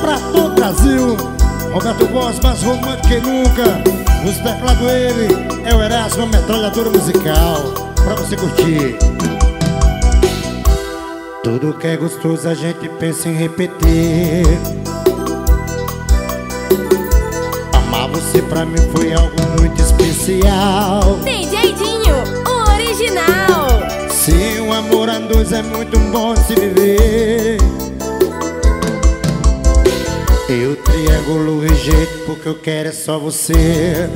pra todo o Brasil. Roberto Voz, mais romântico que nunca. Os teclados ele é o Erasmo, uma metralhadora musical pra você curtir. Tudo que é gostoso a gente pensa em repetir. Amar você pra mim foi algo muito especial. DJ Dinho, o original. Se o amor a dois é muito bom de se viver, eu triângulo rejeito porque eu quero é só você.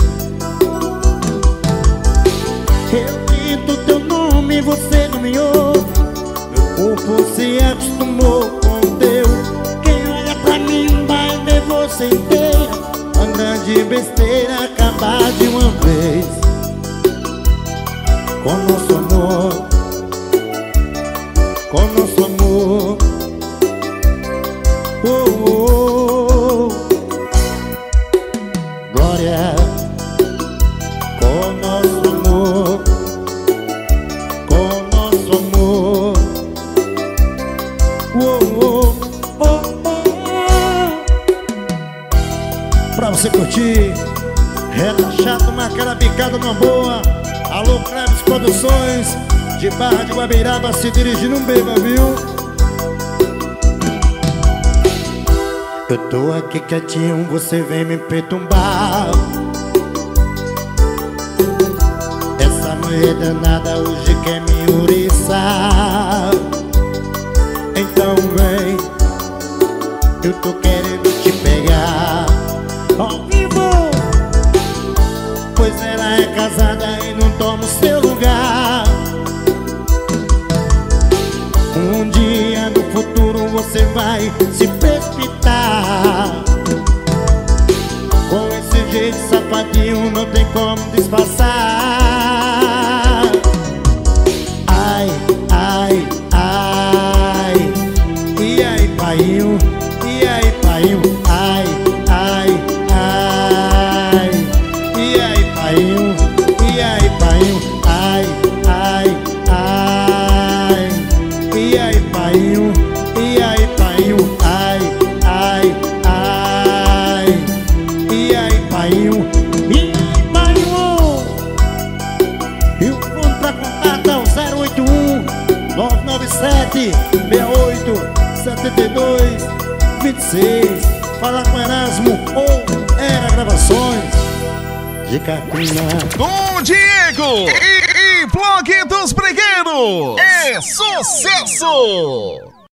Eu grito teu nome e você não me ouve. Meu corpo se acostumou com o teu. Quem olha pra mim vai ver você inteira. Uma grande besteira acabar de uma vez com nosso amor, com nosso amor. Oh, oh, oh. Glória, com nosso amor, com nosso amor. Oh, oh, oh, oh. Pra você curtir, relaxar, tomar aquela bicada numa boa. Alô, Cleves Produções, de Barra de Guabiraba, se dirigindo um beba, viu? Eu tô aqui quietinho, você vem me perturbar. Essa mulher danada hoje quer me ouriçar. Então vem, eu tô querendo te pegar ao vivo, pois ela é casada e não toma o seu lugar. Um dia no futuro você vai se precipitar. Com esse jeito safadinho não tem como disfarçar. Ai, ai, ai. E aí, painho? E aí, painho? Ai, ai, ai. E aí, painho? E aí, painho? Ai, ai, ai. E aí, painho? E aí, painho? Ai, ai, ai. E aí, painho? E aí, painho? E o fundo pra contato é o 081 997 68 72 26. Fala com Erasmo ou Era Gravações de Carpina. Com Diego e Blog dos Brigueiros. É sucesso!